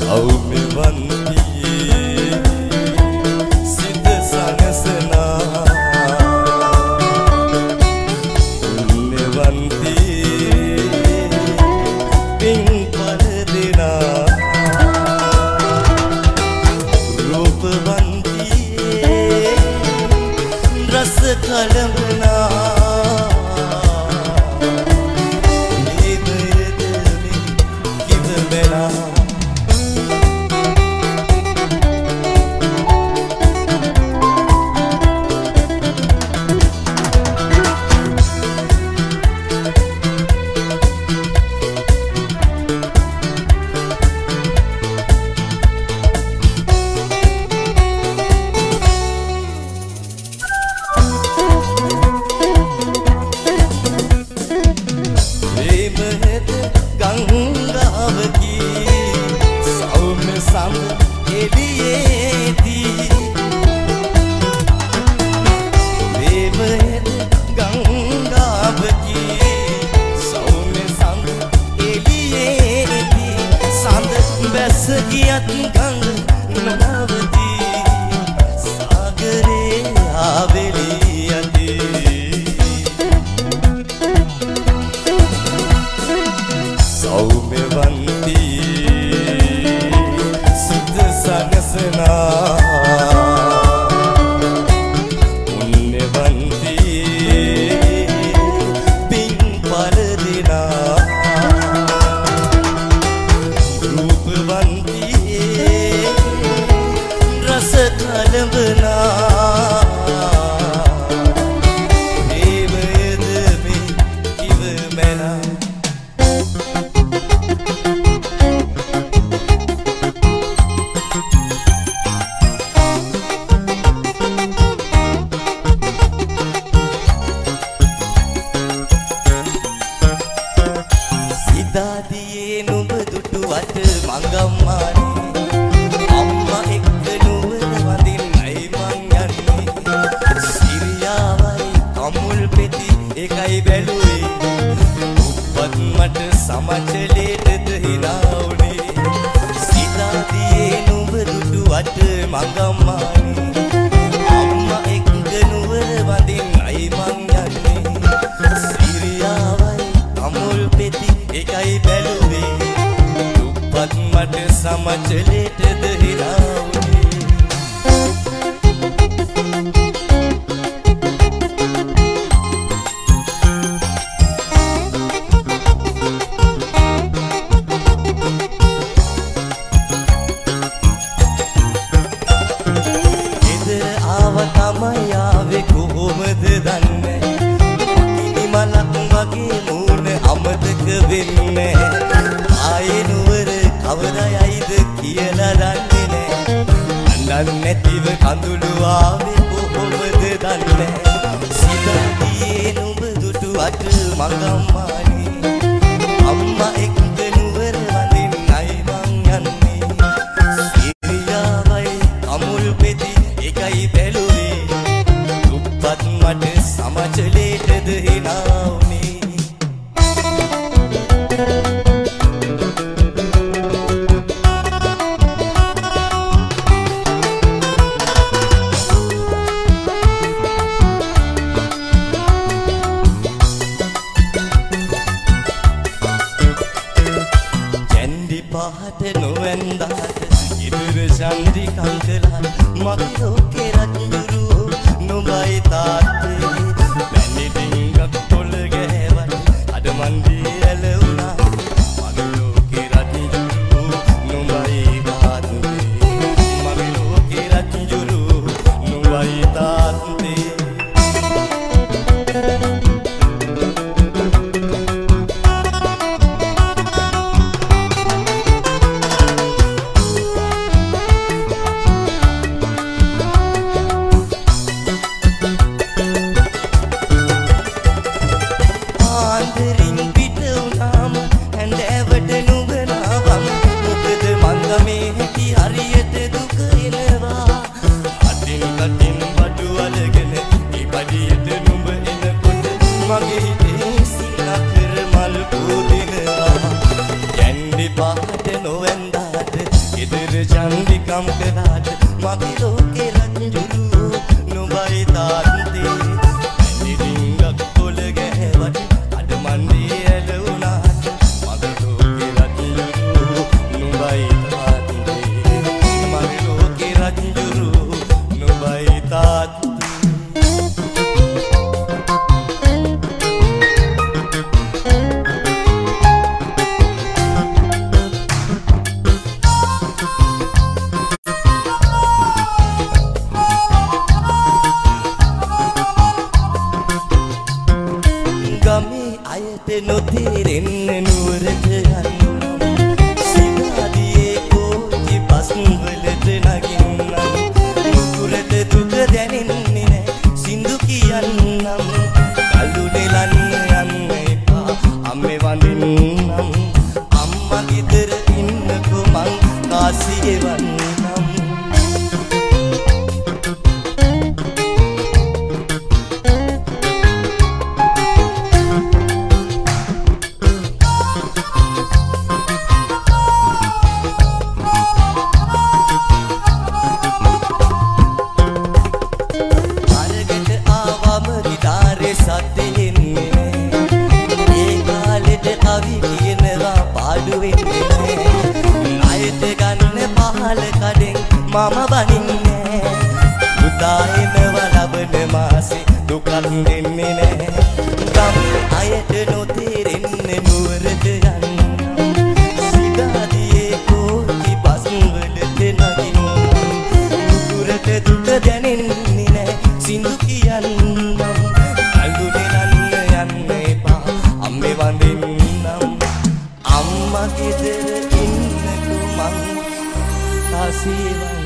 ආදරින් චන්දිකම් කළාට මගේ ලෝකේ රංජුරු නුඹයි තාත්තේ ඉරිංගක් කොළ ගැහුවට අඩ මණ්ඩේ ඇලුණාට මගේ ලෝකේ රංජුරු නුඹයි තාත්තේ මගේ ලෝකේ රංජුරු නුඹයි තාත්තේ නොතේරෙන්න නුවරට යන්නම් සිනාදියේ කෝච්චි බස් වලට නගින්නම් නුකුරට දුක දැනෙන්නේ නැ සින්දු කියන්නම් කළු නෙලන්න යන්න එපා අම්මේ වඳින්නම් අම්මා ගෙදර ඉන්නකෝ මං කාසියේ වන්නම් මම බනින්නේ පුතායම වලබන මාසේ දුකක් දෙන්නේ නෑ ගම් අයට නොතේරෙන්න නුවරට යන්න සිතාදියේ කෝච්චි බස් වලට නගින්න නුකුරට දුක දැනෙන්නේ නෑ සින්දු කියන්නම් කළු නෙලන්න යන්න එපා අම්මේ වඳින්නම් අම්මා ගෙදර ඉන්නකෝ මං ආසීවන්